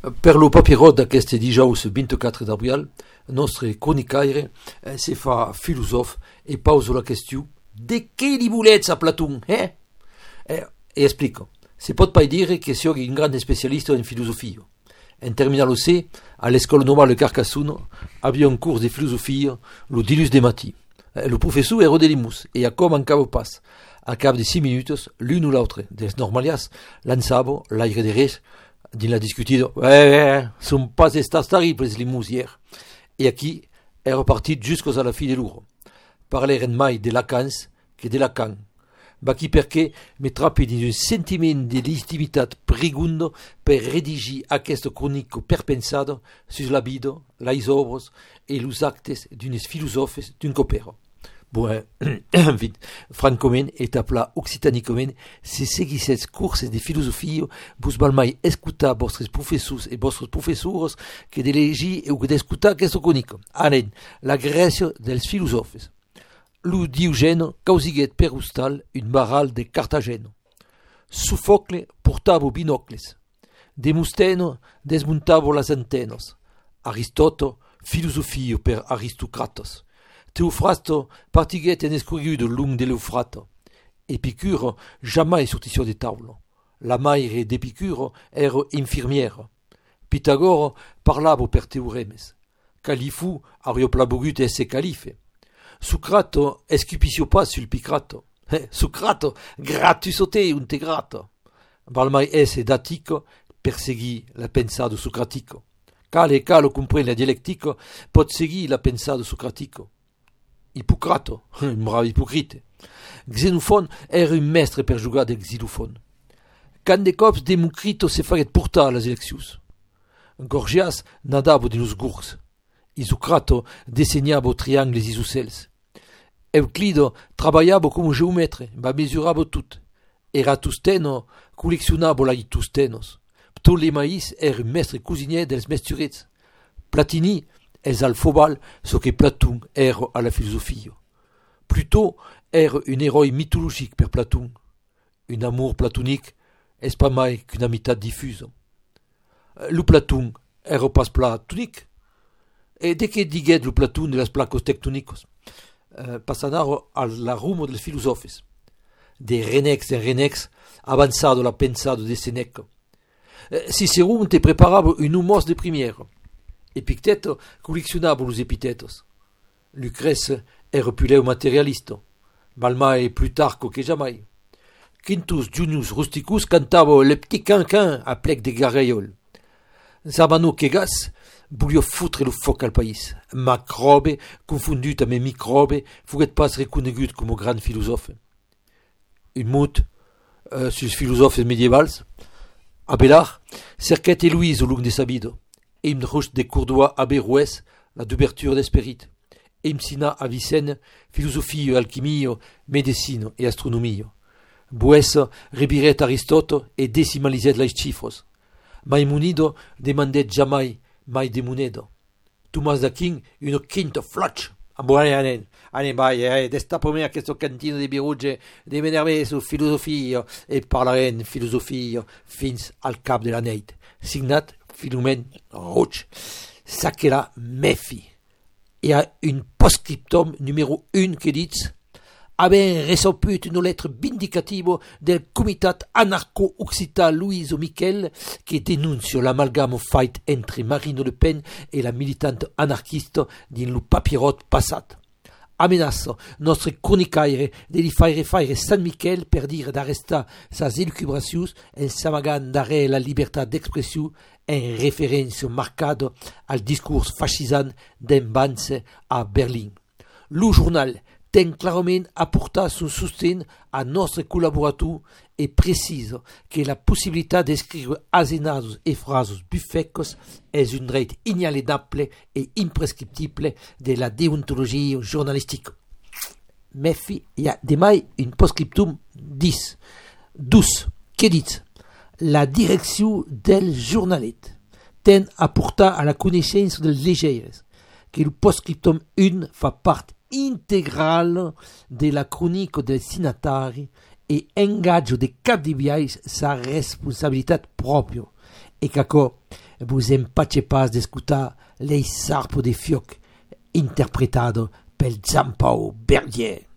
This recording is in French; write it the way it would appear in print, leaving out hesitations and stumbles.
Per lo papirot d'aqueste dijous 24 d'abril, nostre cronicaire se fa filosof e pausa la qüestió de què li volets a Platón, E explico. Se pot pas dire que sogui un grande specialista in filosofia. En terminal C, a l'escola normale Carcassonne, havia un curs de filosofia lo dilus de matí. Le professor era de limus, e a com mancava pas. A cap de 6 minutos, l'un o l'altre dels normalias lançava l'aire de res din la discutido. Son pas estats terribles limus hier. E aquí era partit jusqu'à la fi de l'uro. Parleren mai de Lacans que de Lacan. Baqui perché me trappi dins un sentiment de legitimitat pregundo per redigir aquest cronico perpensado sus la vida, les obres e los actes d'unes filosofes d'un copero. Bon, en fin, francament, etapla occitanicament, se seguissets curses de filosofia, vos val mai escutar vostres professors e vostres professores que de legir e que d'escutar aquest cronico. Anen, la Grècia dels filosofes. Lu Diogène causiguet per ustal un baral de Cartagena. Sofocle portava binocles. Demosteno desmuntava las antenas. Aristote filosofia per aristocratos. Teofrasto partiguet en escorriudo lung de l'Eufrate. Epicure jamais sortissió de taula. La maire d'Epicure era infirmiera. Pythagore parlava per teoremes. Califu arioplabogut esse calife. Socrate escupicio pas sul picrato. Socrate gratus o te un te grata. Valmai esse datico persegui la pensado socratico. Cale comprende la dialectico pot seguir la pensado socratico. Hippocrato, un bravo Hipocrite. Xenofon era un mestre per jugar de Xilofon. Can de cops Democrito se faguet portar a las eleccions. Gorgias nadava de los gurgs. Isocrato desenhava triangles isocels. Euclido trabalhava como geometre, mesurava tot. Eratosteno colleccionava laitostenos. Ptolemais era un mestre cousinier dels mesturets. Platini es al fobal so que Platón era a la filosofia. Pluto era un heroi mythologique per Platón. Un amour platonique es pas mai qu'une amitat diffuse. Lo Platón era pas platonique. E de que diguet lo Platón de las placos tectónicos? Passanaro a la rumo dels filosofes. De renex en renex avançado la pensado de Seneca. Cicerón te preparava un humos de primière. Epicteto colleccionava los epitetos. Lucrece era puleu materialista, valmai Plutarco que jamais. Quintus Junius Rusticus cantava le petit quinquin a plec de garreiol. Zabano Kegas volia foutre lo foc al país. Macrobe, confundut amb microbe, foguet pas reconegut com gran filosofe. Un mot sus filosofes medievals. Abelard cerquet Héloïse au long de sa vida. Im roche de Courdois a Berrouès, la d'ouverture d'esprit. Im sina a Vicenne, philosophie, alchimie, médecine et astronomie. Boès rebiret Aristote et decimaliset les chiffres. Maimonido demandet jamais mai de moneda. Thomas d'Aquin une quinte flotch. Anen, bai, destapome questo cantino de Birouge, de m'enerver su filosofia e parlaren filosofia fins al cap de la neit. Signat Philomène Roche. Saquera Mephi. Il y a une postscriptum numéro 1 qui dit avait reçu une lettre vindicative del Comitat Anarcho-Occitan Louise Michel qui dénonce l'amalgame fait entre Marine Le Pen et la militante anarchiste din lo papirot passat. Amenaça nostre cronicaire de li faire San Michel per dire d'arrestar sas elucubracions en s'amagant d'arrer la libertat d'expressió en référence marcada al discours fascisant d'Embance a Berlin. Lo journal ten clarament aportat son sosten a nostre collaborator e precisa que la possibilitat d'escriure asenados e frasos buffecos és un dret inalienable e imprescriptible de la deontologia journalistique. Mephi, hi ha demai un postscriptum 10. Que dit? La direcció del journalet ten a portar a la coneixença dels llegeires que el postscriptum 1 fa part integral de la chronique del signatari e engaggio de cap de viais sa responsabilitat proprio e qu'aco vos empatche pas d'escutar Lei Sarpo de Fioc, interpretado pel Zampao Bergier.